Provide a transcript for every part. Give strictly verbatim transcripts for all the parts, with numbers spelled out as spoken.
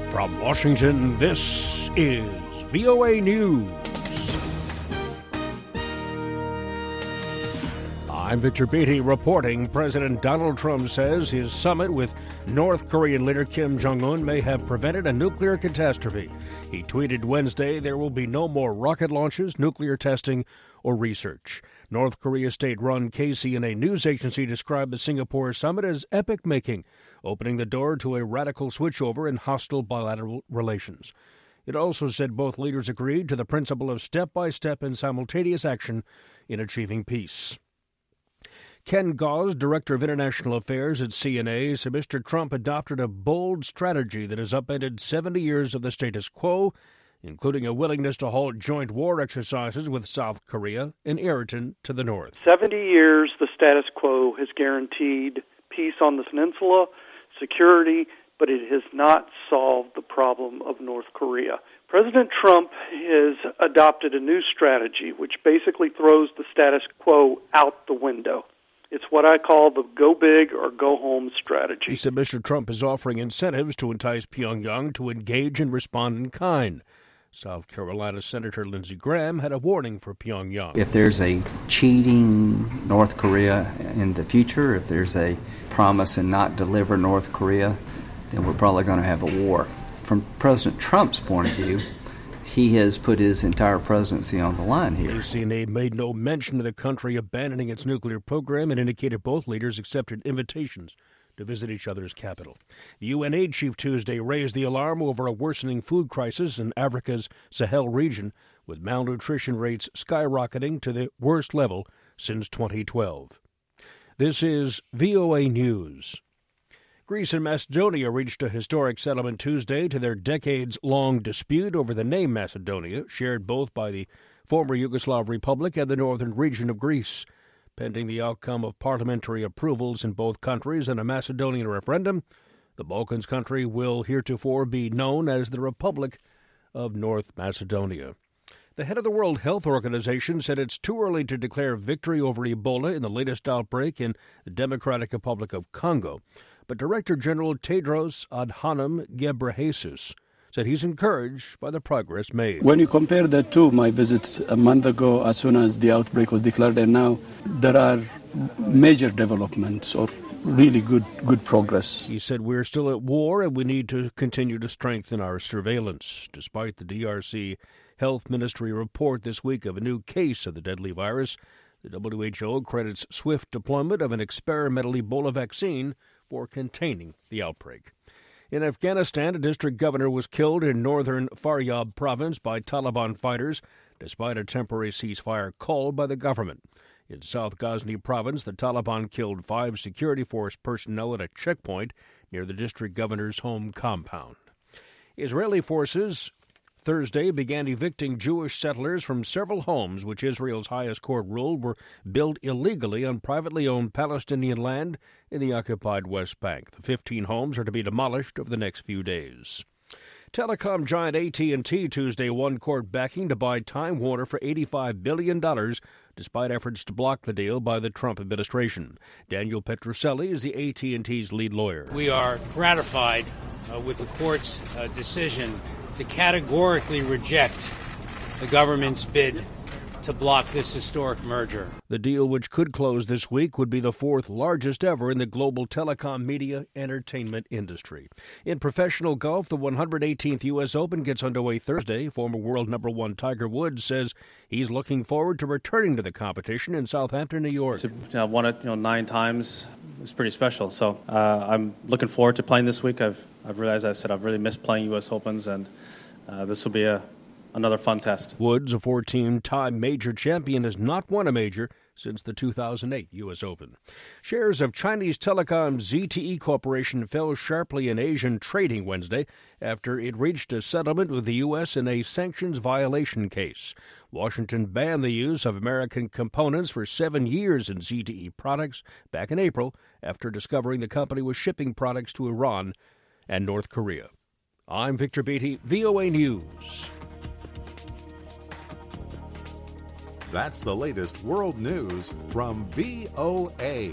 From Washington, this is V O A News. I'm Victor Beatty reporting. President Donald Trump says his summit with North Korean leader Kim Jong-un may have prevented a nuclear catastrophe. He tweeted Wednesday there will be no more rocket launches, nuclear testing, or research. North Korea state-run K C N A news agency described the Singapore summit as epic-making, opening the door to a radical switchover in hostile bilateral relations. It also said both leaders agreed to the principle of step-by-step and simultaneous action in achieving peace. Ken Gause, Director of International Affairs at C N A, said Mister Trump adopted a bold strategy that has upended seventy years of the status quo, including a willingness to halt joint war exercises with South Korea and Iran to the north. seventy years, the status quo has guaranteed peace on the peninsula, security, but it has not solved the problem of North Korea. President Trump has adopted a new strategy which basically throws the status quo out the window. It's what I call the go big or go home strategy. He said Mister Trump is offering incentives to entice Pyongyang to engage and respond in kind. South Carolina Senator Lindsey Graham had a warning for Pyongyang. If there's a cheating North Korea in the future, if there's a promise and not deliver North Korea, then we're probably going to have a war. From President Trump's point of view, he has put his entire presidency on the line here. K C N A made no mention of the country abandoning its nuclear program and indicated both leaders accepted invitations to visit each other's capital. The U N aid chief Tuesday raised the alarm over a worsening food crisis in Africa's Sahel region, with malnutrition rates skyrocketing to the worst level since twenty twelve. This is V O A News. Greece and Macedonia reached a historic settlement Tuesday to their decades-long dispute over the name Macedonia, shared both by the former Yugoslav Republic and the northern region of Greece. Pending the outcome of parliamentary approvals in both countries and a Macedonian referendum, the Balkans country will heretofore be known as the Republic of North Macedonia. The head of the World Health Organization said it's too early to declare victory over Ebola in the latest outbreak in the Democratic Republic of Congo. But Director General Tedros Adhanom Ghebreyesus said he's encouraged by the progress made. When you compare the two, my visits a month ago, as soon as the outbreak was declared, and now, there are major developments or really good good progress. He said we're still at war and we need to continue to strengthen our surveillance. Despite the D R C Health Ministry report this week of a new case of the deadly virus, the W H O credits swift deployment of an experimental Ebola vaccine for containing the outbreak. In Afghanistan, a district governor was killed in northern Faryab province by Taliban fighters, despite a temporary ceasefire called by the government. In South Ghazni province, the Taliban killed five security force personnel at a checkpoint near the district governor's home compound. Israeli forces Thursday began evicting Jewish settlers from several homes which Israel's highest court ruled were built illegally on privately owned Palestinian land in the occupied West Bank. The fifteen homes are to be demolished over the next few days. Telecom giant A T and T Tuesday won court backing to buy Time Warner for eighty-five billion dollars, despite efforts to block the deal by the Trump administration. Daniel Petrucelli is the A T and T's lead lawyer. We are gratified uh, with the court's uh, decision to categorically reject the government's bid to block this historic merger. The deal, which could close this week, would be the fourth largest ever in the global telecom media entertainment industry. In professional golf, the one hundred eighteenth U S Open gets underway Thursday. Former world number one Tiger Woods says he's looking forward to returning to the competition in Southampton, New York. To uh, won it, you know, nine times is pretty special. So uh, I'm looking forward to playing this week. I've I've realized, as I said, I've really missed playing U S Opens, and uh, this will be a another fun test. Woods, a fourteen-time major champion, has not won a major since the two thousand eight U S Open. Shares of Chinese telecom Z T E Corporation fell sharply in Asian trading Wednesday after it reached a settlement with the U S in a sanctions violation case. Washington banned the use of American components for seven years in Z T E products back in April after discovering the company was shipping products to Iran and North Korea. I'm Victor Beatty, V O A News. That's the latest world news from V O A.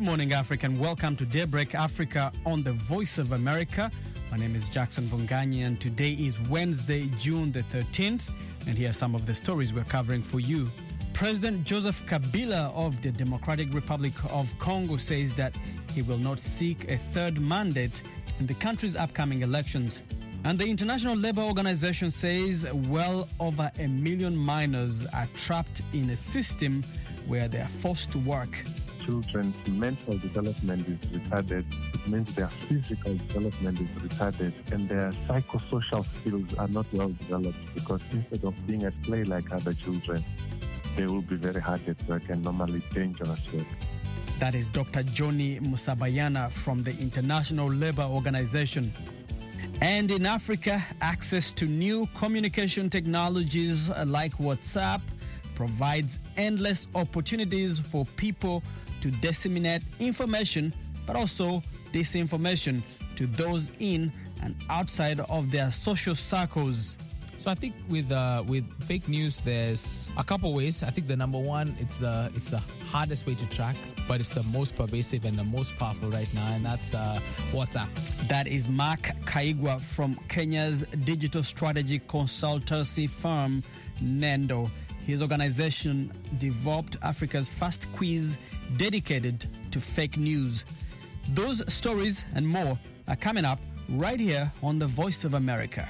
morning, Africa, and welcome to Daybreak Africa on the Voice of America. My name is Jackson Vonganyi, and today is Wednesday, June the thirteenth, and here are some of the stories we're covering for you. President Joseph Kabila of the Democratic Republic of Congo says that he will not seek a third mandate in the country's upcoming elections. And the International Labour Organization says well over a million minors are trapped in a system where they are forced to work. Children's mental development is retarded. It means their physical development is retarded, and their psychosocial skills are not well developed, because instead of being at play like other children, they will be very hard at work and normally dangerous work. That is Doctor Johnny Musabayana from the International Labour Organization. And in Africa, access to new communication technologies like WhatsApp provides endless opportunities for people to disseminate information, but also disinformation to those in and outside of their social circles. So I think with uh, with fake news, there's a couple ways. I think the number one, it's the it's the hardest way to track, but it's the most pervasive and the most powerful right now, and that's uh, WhatsApp. That is Mark Kaigwa from Kenya's digital strategy consultancy firm, Nendo. His organization developed Africa's first quiz dedicated to fake news. Those stories and more are coming up right here on The Voice of America.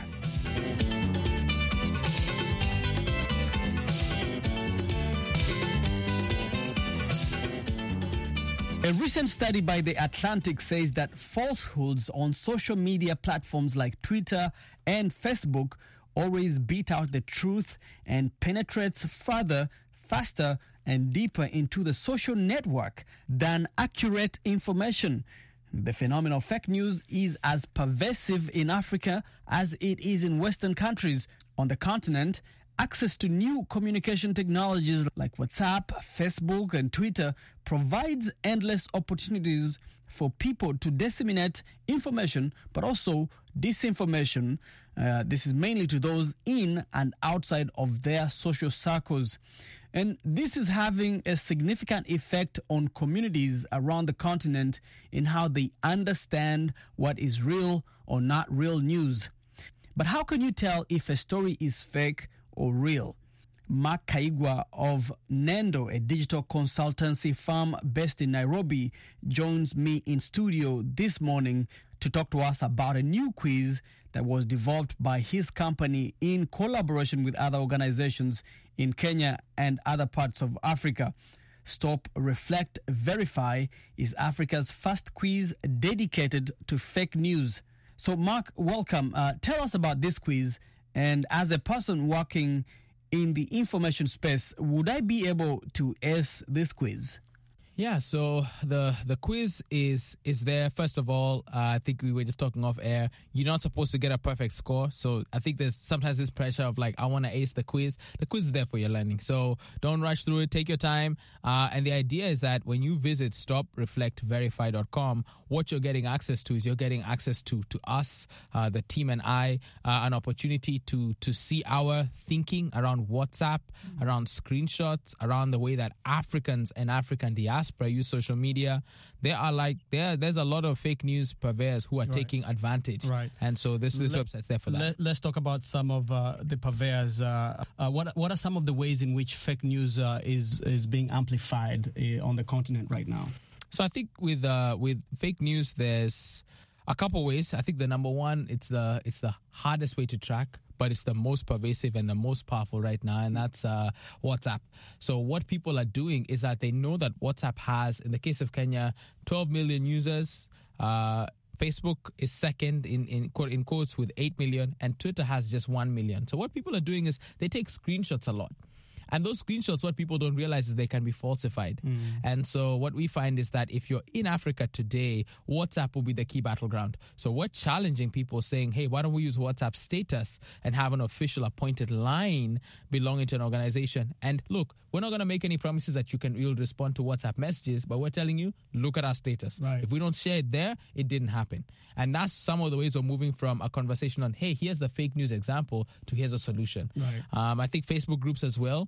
A recent study by The Atlantic says that falsehoods on social media platforms like Twitter and Facebook always beat out the truth and penetrates further, faster, and deeper into the social network than accurate information. The phenomenon of fake news is as pervasive in Africa as it is in Western countries. On the continent, access to new communication technologies like WhatsApp, Facebook, and Twitter provides endless opportunities for people to disseminate information, but also disinformation. Uh, this is mainly to those in and outside of their social circles. And this is having a significant effect on communities around the continent in how they understand what is real or not real news. But how can you tell if a story is fake or real? Mark Kaigwa of Nendo, a digital consultancy firm based in Nairobi, joins me in studio this morning to talk to us about a new quiz that was developed by his company in collaboration with other organizations in Kenya and other parts of Africa. Stop, Reflect, Verify is Africa's first quiz dedicated to fake news. So, Mark, welcome. Uh, tell us about this quiz. And as a person working in the information space, would I be able to ace this quiz? Yeah, so the the quiz is is there. First of all, uh, I think we were just talking off air. You're not supposed to get a perfect score. So I think there's sometimes this pressure of like, I want to ace the quiz. The quiz is there for your learning. So don't rush through it. Take your time. Uh, and the idea is that when you visit stop reflect verify dot com, what you're getting access to is you're getting access to to us, uh, the team and I, uh, an opportunity to to see our thinking around WhatsApp, mm-hmm. around screenshots, around the way that Africans and African diaspora use social media. There are like there there's a lot of fake news purveyors who are right. taking advantage. Right. And so this this Let, website's there for that. Let, let's talk about some of uh, the purveyors. Uh, uh, what what are some of the ways in which fake news uh, is is being amplified uh, on the continent right now? So I think with uh, with fake news, there's a couple ways. I think the number one, it's the it's the hardest way to track, but it's the most pervasive and the most powerful right now, and that's uh, WhatsApp. So what people are doing is that they know that WhatsApp has, in the case of Kenya, twelve million users. Uh, Facebook is second in, in in quotes with eight million, and Twitter has just one million. So what people are doing is they take screenshots a lot. And those screenshots, what people don't realize is they can be falsified. Mm. And so what we find is that if you're in Africa today, WhatsApp will be the key battleground. So we're challenging people saying, hey, why don't we use WhatsApp status and have an official appointed line belonging to an organization? And look, we're not going to make any promises that you can you'll respond to WhatsApp messages, but we're telling you, look at our status. Right. If we don't share it there, it didn't happen. And that's some of the ways we're moving from a conversation on, hey, here's the fake news example to here's a solution. Right. Um, I think Facebook groups as well.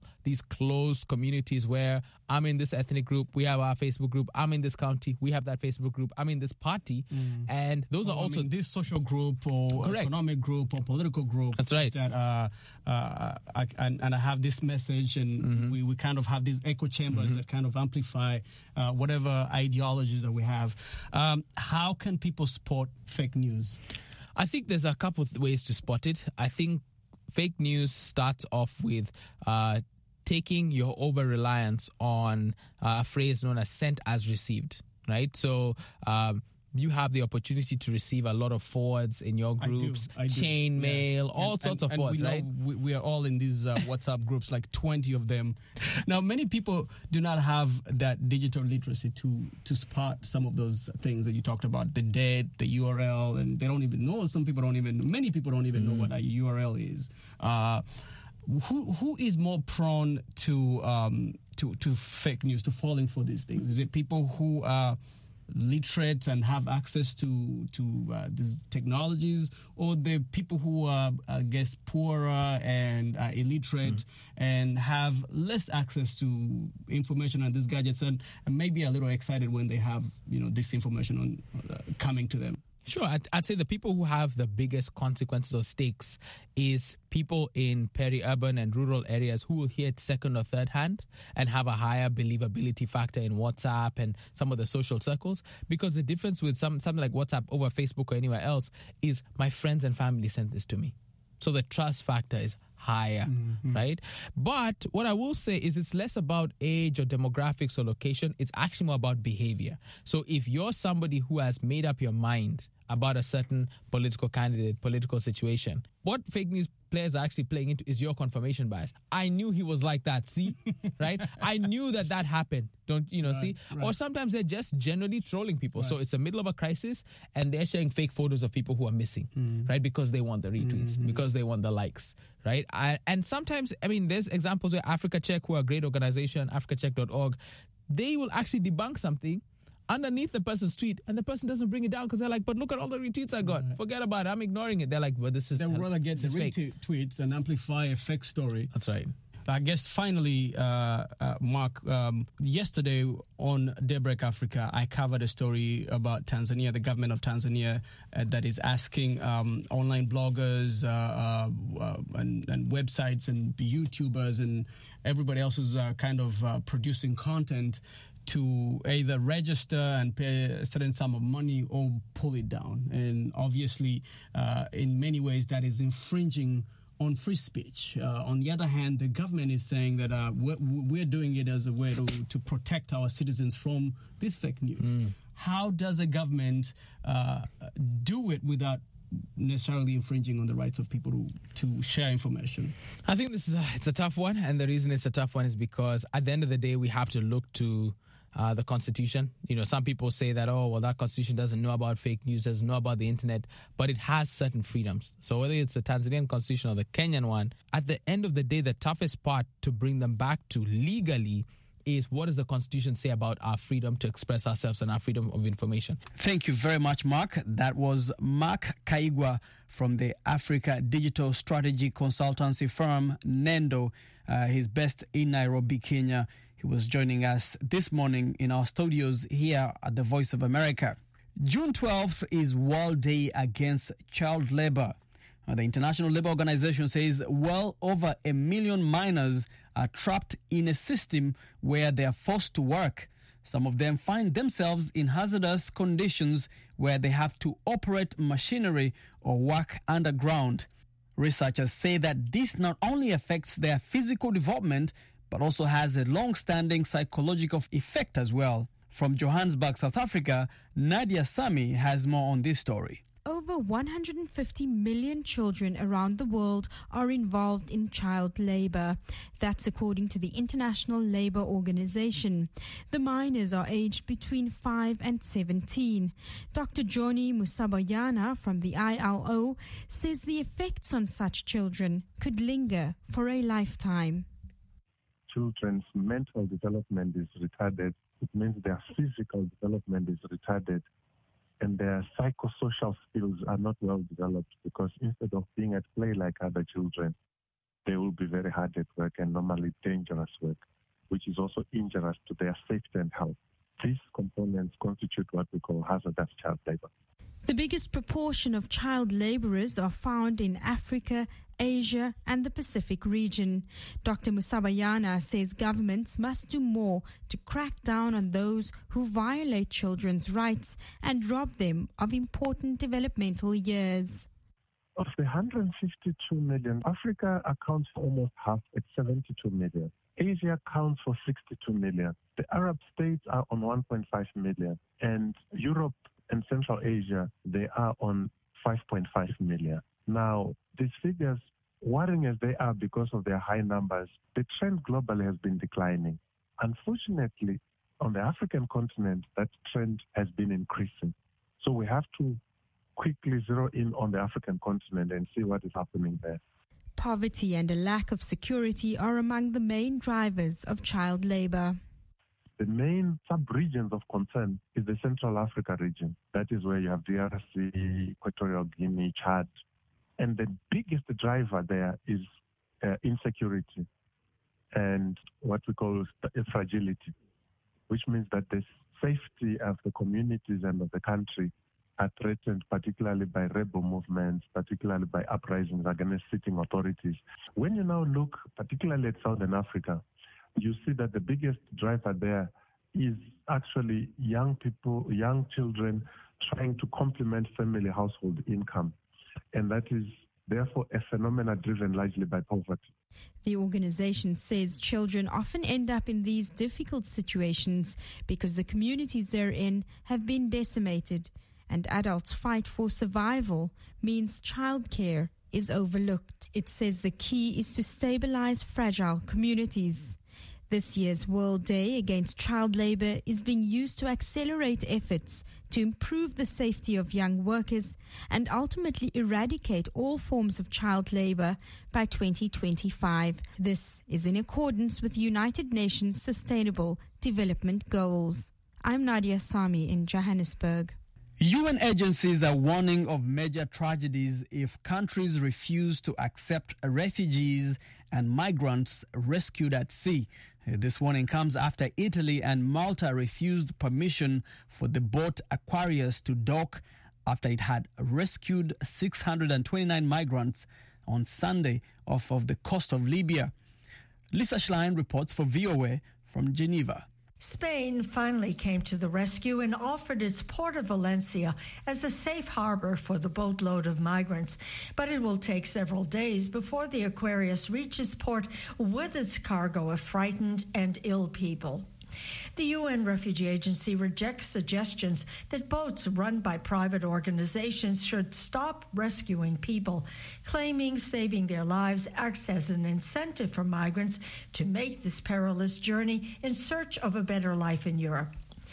these closed communities where I'm in this ethnic group, we have our Facebook group, I'm in this county, we have that Facebook group, I'm in this party, mm. and those oh, are also I mean, this social group or correct. economic group or political group. That's right. That uh, uh, I, and, and I have this message, and mm-hmm. we, we kind of have these echo chambers mm-hmm. that kind of amplify uh, whatever ideologies that we have. Um, how can people spot fake news? I think there's a couple of ways to spot it. I think fake news starts off with uh, taking your over-reliance on uh, a phrase known as sent as received, right? So um, you have the opportunity to receive a lot of forwards in your groups, I do, I do. chain yeah. mail, all and, sorts and, of forwards, we right? We, we are all in these uh, WhatsApp groups, like twenty of them. Now, many people do not have that digital literacy to to spot some of those things that you talked about, the date, the U R L, and they don't even know. Some people don't even, many people don't even mm. know what a U R L is. Uh, who who is more prone to um to to fake news, to falling for these things? Is it people who are literate and have access to to uh, these technologies, or the people who are, I guess, poorer and uh, illiterate mm. and have less access to information on these gadgets and, and maybe a little excited when they have, you know, this information on uh, coming to them? Sure. I'd, I'd say the people who have the biggest consequences or stakes is people in peri-urban and rural areas who will hear it second or third hand and have a higher believability factor in WhatsApp and some of the social circles. Because the difference with some something like WhatsApp over Facebook or anywhere else is my friends and family sent this to me. So the trust factor is higher, mm-hmm. right? But what I will say is it's less about age or demographics or location. It's actually more about behavior. So if you're somebody who has made up your mind about a certain political candidate, political situation, what fake news players are actually playing into is your confirmation bias. I knew he was like that, see? Right? I knew that that happened. Don't, you know, right, see? Right. Or sometimes they're just generally trolling people. Right. So it's the middle of a crisis and they're sharing fake photos of people who are missing, mm. right? Because they want the retweets, mm-hmm. because they want the likes, right? I, and sometimes, I mean, there's examples where Africa Check, who are a great organization, africa check dot org, they will actually debunk something underneath the person's tweet, and the person doesn't bring it down because they're like, but look at all the retweets I got. Right. Forget about it. I'm ignoring it. They're like, but this is... They'd rather get the retweets and amplify a fake story. That's right. I guess finally, uh, uh, Mark, um, yesterday on Daybreak Africa, I covered a story about Tanzania, the government of Tanzania, uh, that is asking um, online bloggers uh, uh, uh, and, and websites and YouTubers and everybody else who's uh, kind of uh, producing content to either register and pay a certain sum of money or pull it down. And obviously, uh, in many ways, that is infringing on free speech. Uh, on the other hand, the government is saying that uh, we're, we're doing it as a way to, to protect our citizens from this fake news. Mm. How does a government uh, do it without necessarily infringing on the rights of people to, to share information? I think this is a, it's a tough one, and the reason it's a tough one is because at the end of the day, we have to look to Uh, the Constitution. You know, some people say that, oh, well, that Constitution doesn't know about fake news, doesn't know about the internet, but it has certain freedoms. So whether it's the Tanzanian Constitution or the Kenyan one, at the end of the day, the toughest part to bring them back to legally is what does the Constitution say about our freedom to express ourselves and our freedom of information. Thank you very much, Mark. That was Mark Kaigwa from the Africa Digital Strategy Consultancy firm, Nendo. Uh, he's based in Nairobi, Kenya. He was joining us this morning in our studios here at the Voice of America. June twelfth is World Day Against Child Labor. Uh, the International Labour Organization says well over a million minors are trapped in a system where they are forced to work. Some of them find themselves in hazardous conditions where they have to operate machinery or work underground. Researchers say that this not only affects their physical development, but also has a long-standing psychological effect as well. From Johannesburg, South Africa, Nadia Sami has more on this story. Over one hundred fifty million children around the world are involved in child labor. That's according to the International Labour Organization. The minors are aged between five and seventeen. Doctor Johnny Musabayana from the I L O says the effects on such children could linger for a lifetime. Children's mental development is retarded. It means their physical development is retarded, and their psychosocial skills are not well developed because instead of being at play like other children, they will be very hard at work and normally dangerous work, which is also injurious to their safety and health. These components constitute what we call hazardous child labor. The biggest proportion of child laborers are found in Africa, Asia and the Pacific region. Doctor Musabayana says governments must do more to crack down on those who violate children's rights and rob them of important developmental years. Of the one hundred fifty-two million, Africa accounts for almost half at seventy-two million. Asia accounts for sixty-two million. The Arab states are on one point five million. And Europe and Central Asia, they are on five point five million. Now, these figures, worrying as they are because of their high numbers, the trend globally has been declining. Unfortunately, on the African continent, that trend has been increasing. So we have to quickly zero in on the African continent and see what is happening there. Poverty and a lack of security are among the main drivers of child labor. The main sub-regions of concern is the Central Africa region. That is where you have D R C, Equatorial Guinea, Chad. And the biggest driver there is uh, insecurity and what we call fragility, which means that the safety of the communities and of the country are threatened, particularly by rebel movements, particularly by uprisings against sitting authorities. When you now look particularly at Southern Africa, you see that the biggest driver there is actually young people, young children trying to complement family household income. And that is therefore a phenomenon driven largely by poverty. The organization says children often end up in these difficult situations because the communities they're in have been decimated, and adults' fight for survival means childcare is overlooked. It says the key is to stabilize fragile communities. This year's World Day Against Child Labor is being used to accelerate efforts to improve the safety of young workers and ultimately eradicate all forms of child labor by twenty twenty-five. This is in accordance with United Nations Sustainable Development Goals. I'm Nadia Sami in Johannesburg. U N agencies are warning of major tragedies if countries refuse to accept refugees and migrants rescued at sea. This warning comes after Italy and Malta refused permission for the boat Aquarius to dock after it had rescued six hundred twenty-nine migrants on Sunday off of the coast of Libya. Lisa Schlein reports for V O A from Geneva. Spain finally came to the rescue and offered its port of Valencia as a safe harbor for the boatload of migrants. But it will take several days before the Aquarius reaches port with its cargo of frightened and ill people. The U N Refugee Agency rejects suggestions that boats run by private organizations should stop rescuing people, claiming saving their lives acts as an incentive for migrants to make this perilous journey in search of a better life in Europe.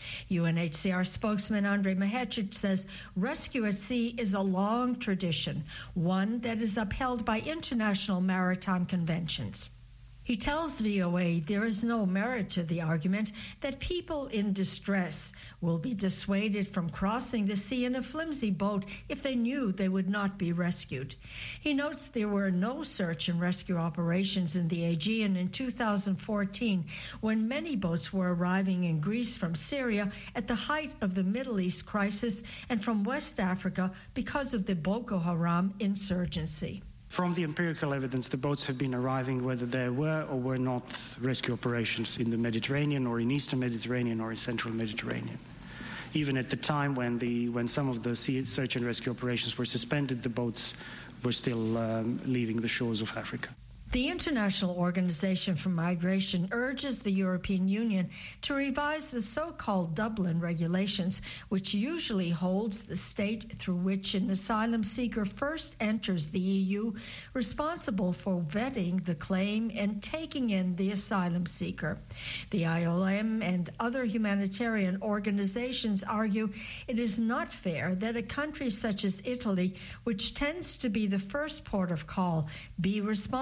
U N H C R spokesman Andre Mahecic says rescue at sea is a long tradition, one that is upheld by international maritime conventions. He tells V O A there is no merit to the argument that people in distress will be dissuaded from crossing the sea in a flimsy boat if they knew they would not be rescued. He notes there were no search and rescue operations in the Aegean in two thousand fourteen, when many boats were arriving in Greece from Syria at the height of the Middle East crisis and from West Africa because of the Boko Haram insurgency. From the empirical evidence, the boats have been arriving whether there were or were not rescue operations in the Mediterranean or in Eastern Mediterranean or in Central Mediterranean. Even at the time when the when some of the sea search and rescue operations were suspended, the boats were still um, leaving the shores of Africa. The International Organization for Migration urges the European Union to revise the so-called Dublin regulations, which usually holds the state through which an asylum seeker first enters the E U responsible for vetting the claim and taking in the asylum seeker. The I O M and other humanitarian organizations argue it is not fair that a country such as Italy, which tends to be the first port of call, be responsible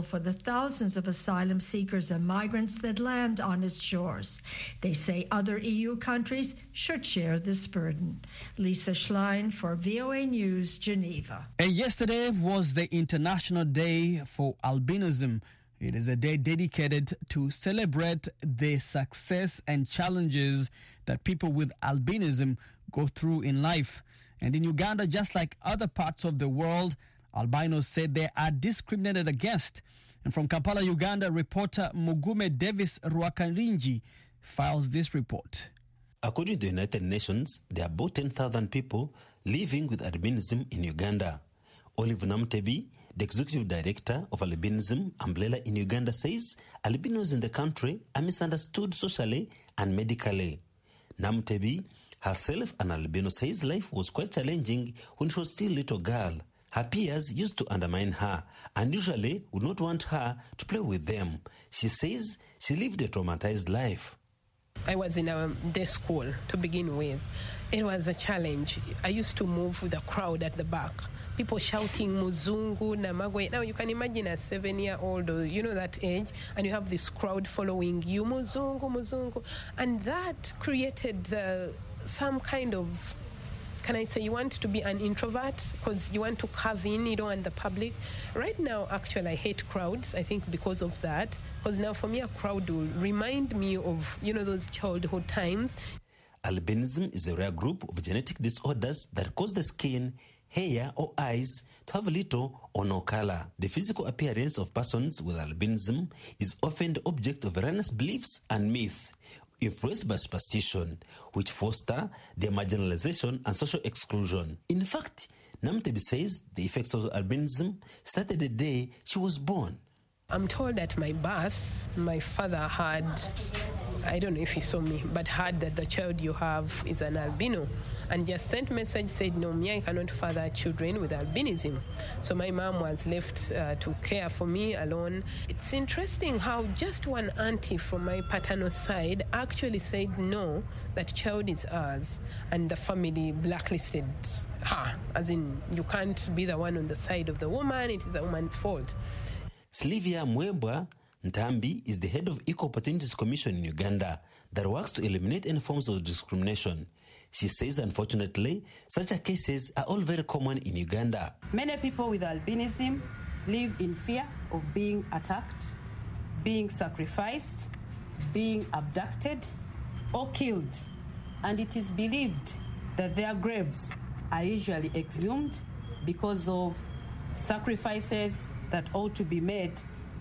responsible for the thousands of asylum seekers and migrants that land on its shores. They say other E U countries should share this burden. Lisa Schlein for V O A News, Geneva. And yesterday was the International Day for Albinism. It is a day dedicated to celebrate the success and challenges that people with albinism go through in life. And in Uganda, just like other parts of the world, albinos said they are discriminated against. And from Kampala, Uganda, reporter Mugume Davis Rwakarinji files this report. According to the United Nations, there are about ten thousand people living with albinism in Uganda. Olive Namtebi, the executive director of Albinism Umbrella in Uganda, says albinos in the country are misunderstood socially and medically. Namtebi, herself an albino, says life was quite challenging when she was still a little girl. Her peers used to undermine her and usually would not want her to play with them. She says she lived a traumatized life. I was in a day school to begin with. It was a challenge. I used to move with a crowd at the back. People shouting Muzungu, Namagwe. Now you can imagine a seven-year-old, or you know that age, and you have this crowd following you, Muzungu, Muzungu. And that created uh, some kind of, can I say, you want to be an introvert because you want to carve in, you don't want the public. Right now, actually, I hate crowds, I think because of that. Because now for me, a crowd will remind me of, you know, those childhood times. Albinism is a rare group of genetic disorders that cause the skin, hair or eyes to have little or no color. The physical appearance of persons with albinism is often the object of erroneous beliefs and myths, influenced by superstition, which foster their marginalization and social exclusion. In fact, Namtebi says the effects of albinism started the day she was born. I'm told at my birth, my father had, I don't know if he saw me, but heard that the child you have is an albino. And just sent message, said, no, me, I cannot father children with albinism. So my mom was left uh, to care for me alone. It's interesting how just one auntie from my paternal side actually said, no, that child is ours. And the family blacklisted her, as in, you can't be the one on the side of the woman, it is the woman's fault. Sylvia Mwebwa Ntambi is the head of Equal Opportunities Commission in Uganda that works to eliminate any forms of discrimination. She says, unfortunately, such cases are all very common in Uganda. Many people with albinism live in fear of being attacked, being sacrificed, being abducted, or killed. And it is believed that their graves are usually exhumed because of sacrifices that ought to be made,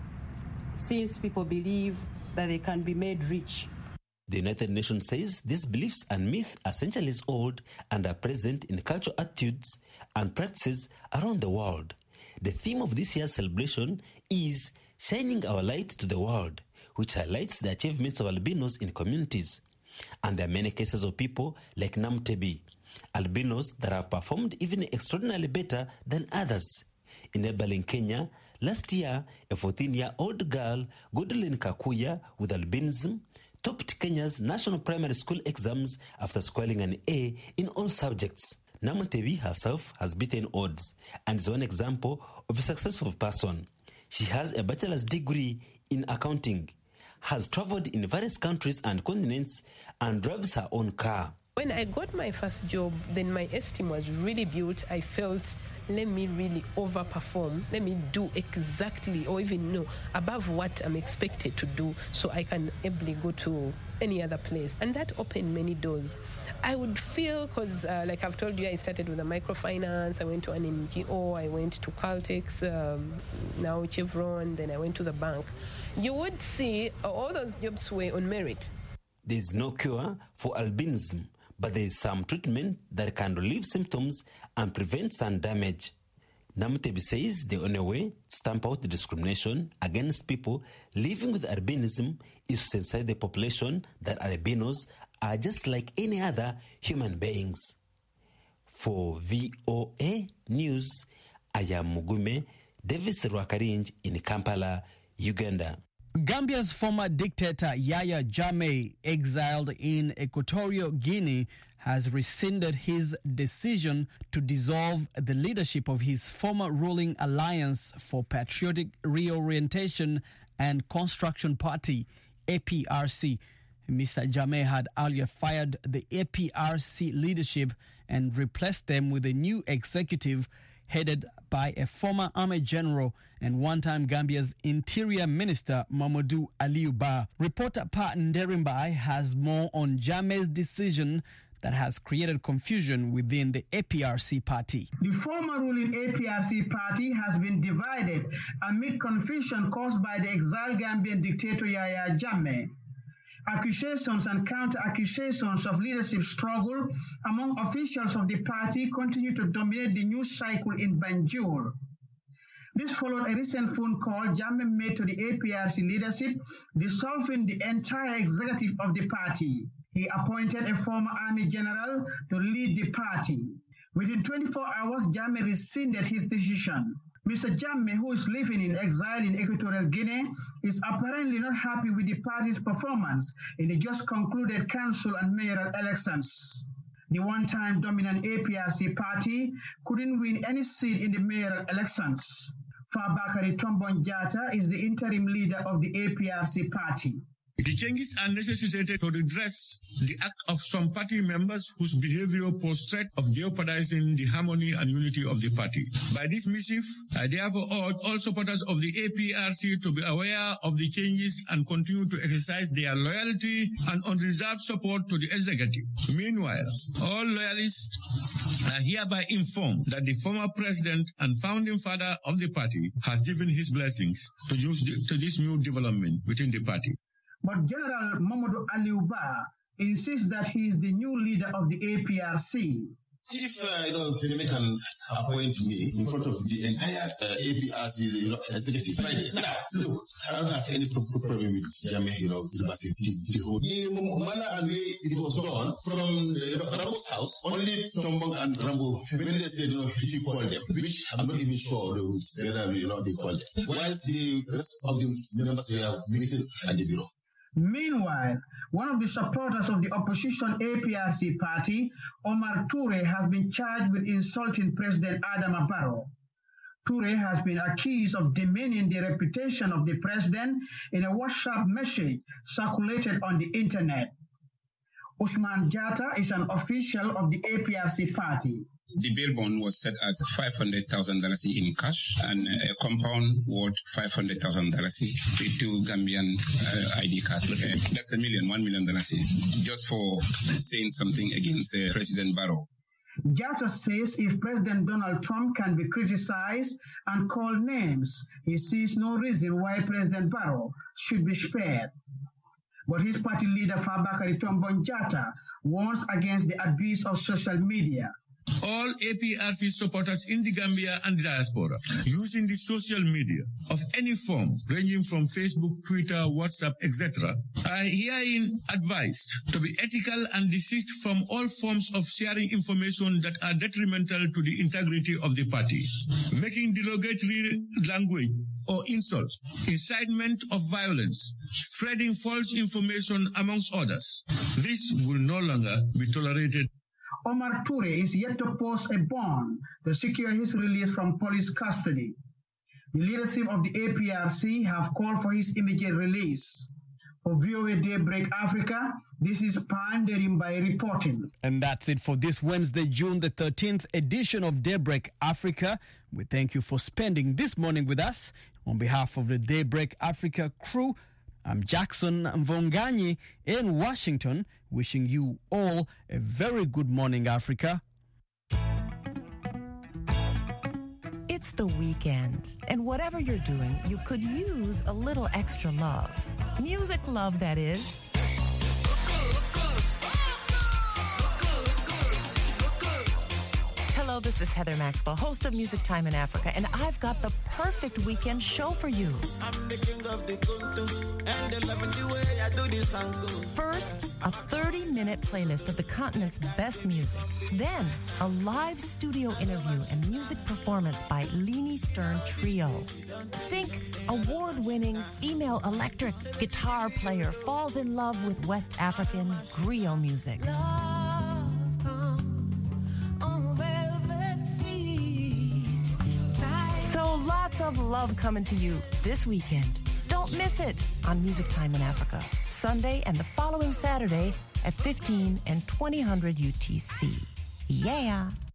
since people believe that they can be made rich. The United Nations says these beliefs and myths are centuries old and are present in cultural attitudes and practices around the world. The theme of this year's celebration is Shining Our Light to the World, which highlights the achievements of albinos in communities. And there are many cases of people like Namtebi, albinos that have performed even extraordinarily better than others. In neighboring Kenya, last year, a fourteen-year-old girl, Godeline Kakuya, with albinism, topped Kenya's national primary school exams after scoring an A in all subjects. Namtebi herself has beaten odds and is one example of a successful person. She has a bachelor's degree in accounting, has traveled in various countries and continents, and drives her own car. When I got my first job, then my esteem was really built. I felt, let me really overperform. Let me do exactly or even no above what I'm expected to do so I can ably go to any other place. And that opened many doors. I would feel, because uh, like I've told you, I started with a microfinance. I went to an N G O. I went to Caltex, um, now Chevron. Then I went to the bank. You would see uh, all those jobs were on merit. There is no cure for albinism, but there is some treatment that can relieve symptoms and prevent sun damage. Namtebi says the only way to stamp out the discrimination against people living with albinism is to sensitize the population that albinos are just like any other human beings. For V O A News, I am Mugume Davis Rwakarinji in Kampala, Uganda. Gambia's former dictator Yahya Jammeh, exiled in Equatorial Guinea, has rescinded his decision to dissolve the leadership of his former ruling Alliance for Patriotic Reorientation and Construction Party, A P R C. Mister Jammeh had earlier fired the A P R C leadership and replaced them with a new executive headed by a former army general and one-time Gambia's Interior Minister Mamadou Aliou Ba. Reporter Pat Nderimbai has more on Jammeh's decision that has created confusion within the A P R C party. The former ruling A P R C party has been divided amid confusion caused by the exiled Gambian dictator Yahya Jammeh. Accusations and counter-accusations of leadership struggle among officials of the party continue to dominate the news cycle in Banjul. This followed a recent phone call Jammeh made to the A P R C leadership, dissolving the entire executive of the party. He appointed a former army general to lead the party. Within twenty-four hours, Jammeh rescinded his decision. Mister Jammeh, who is living in exile in Equatorial Guinea, is apparently not happy with the party's performance in the just concluded council and mayoral elections. The one-time dominant A P R C party couldn't win any seat in the mayoral elections. Fabakary Tombong Jatta is the interim leader of the A P R C party. The changes are necessitated to redress the act of some party members whose behavior posed threat of jeopardizing the harmony and unity of the party. By this missive, I therefore urge all supporters of the A P R C to be aware of the changes and continue to exercise their loyalty and unreserved support to the executive. Meanwhile, all loyalists are hereby informed that the former president and founding father of the party has given his blessings to, use the, to this new development within the party. But General Mamadou Aliou Ba insists that he is the new leader of the A P R C. If uh, you know, they can appoint me in front of the entire uh, A P R C, you know, executive Friday. Now, look, I don't have any problem with Jammeh, you know, the, the whole the manner and way it was done from you know, Rambo's house. Only Tombong and Rambo, when they said, you know, he called them, which I'm not even sure they would, whether you know they called them. Whilst the rest of the members were meeting at the bureau. Meanwhile, one of the supporters of the opposition A P R C party, Omar Toure, has been charged with insulting President Adama Barrow. Toure has been accused of demeaning the reputation of the president in a WhatsApp message circulated on the internet. Usman Jatta is an official of the A P R C party. The bail bond was set at five hundred thousand dollars in cash and a compound worth five hundred thousand dollars with two Gambian uh, I D cards. Uh, that's a million, one million dollars just for saying something against uh, President Barrow. Jatta says if President Donald Trump can be criticized and called names, he sees no reason why President Barrow should be spared. But his party leader Fabakary Tombong Jatta warns against the abuse of social media. All A P R C supporters in the Gambia and the diaspora using the social media of any form, ranging from Facebook, Twitter, WhatsApp, et cetera, are herein advised to be ethical and desist from all forms of sharing information that are detrimental to the integrity of the party, making derogatory language or insults, incitement of violence, spreading false information, amongst others. This will no longer be tolerated. Omar Toure is yet to post a bond to secure his release from police custody. The leadership of the A P R C have called for his immediate release. For V O A Daybreak Africa, this is Pan Nderimbai reporting. And that's it for this Wednesday, June the thirteenth edition of Daybreak Africa. We thank you for spending this morning with us. On behalf of the Daybreak Africa crew, I'm Jackson Mvonganyi in Washington, wishing you all a very good morning, Africa. It's the weekend, and whatever you're doing, you could use a little extra love. Music love, that is. Hello, this is Heather Maxwell, host of Music Time in Africa, and I've got the perfect weekend show for you. I'm the king of the kuntu, and they loving the way I do this uncle. First, a thirty-minute playlist of the continent's best music. Then, a live studio interview and music performance by Leni Stern Trio. Think award-winning female electric guitar player falls in love with West African griot music. Love Lots of love coming to you this weekend. Don't miss it on Music Time in Africa, Sunday and the following Saturday at fifteen and twenty hundred U T C. Yeah.